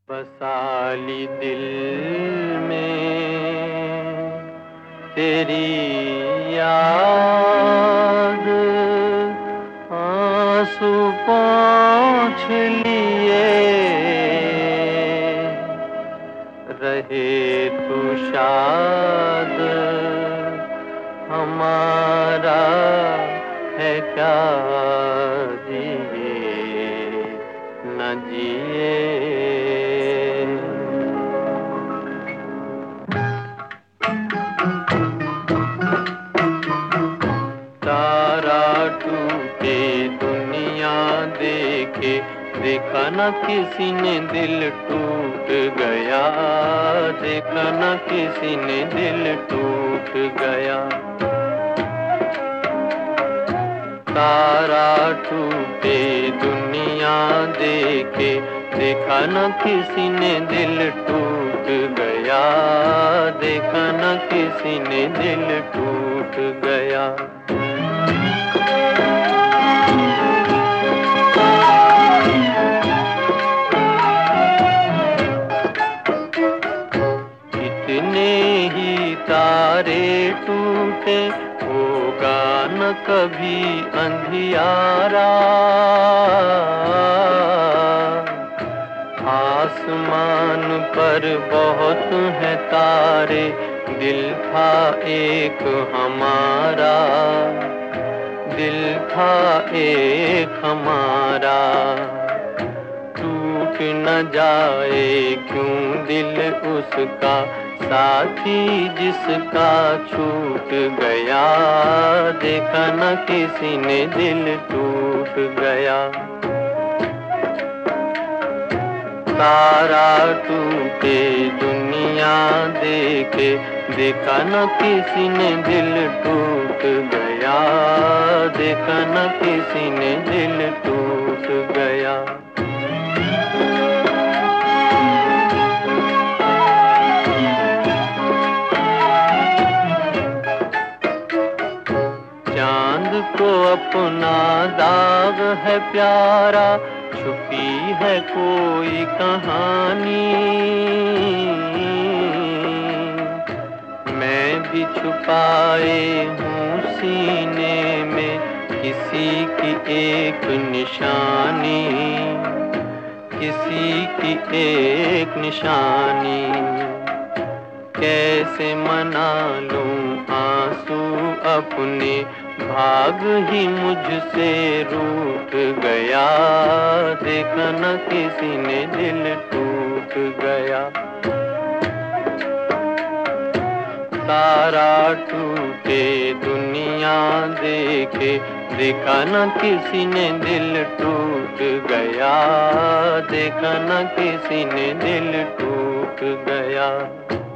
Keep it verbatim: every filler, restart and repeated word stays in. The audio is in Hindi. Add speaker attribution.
Speaker 1: बसाली दिल में तेरी याद, आंसू पोंछ लिए रहे तू शाद। हमारा है क्या जिए न जिए। तारा टूटे दुनिया देखे, देखा न किसी ने दिल टूट गया, देखा न किसी ने दिल टूट गया। तारा टूटे दुनिया देखे, देखा न किसी ने दिल टूट गया, देखा न किसी ने दिल टूट गया। कितने ही तारे टूटे, होगा न कभी अंधियारा। आसमान पर बहुत हैं तारे, दिल था एक हमारा, दिल था एक हमारा। टूट न जाए क्यों दिल उसका, साथी जिसका छूट गया, देखा न किसी ने दिल टूट गया। तारा टूटे दुनिया देखे, देखा न किसी ने दिल टूट गया, देखा न किसी ने दिल टूट गया। चांद को अपना दाग है प्यारा, छुपी है कोई कहानी। मैं भी छुपाए हूँ सीने में किसी की एक निशानी, किसी की एक निशानी। कैसे मना लूं आंसू अपने, भाग ही मुझसे रूठ गया, देखा न किसी ने दिल टूट गया। तारा टूटे दुनिया देखे, देखा न किसी ने दिल टूट गया, देखा न किसी ने दिल टूट गया।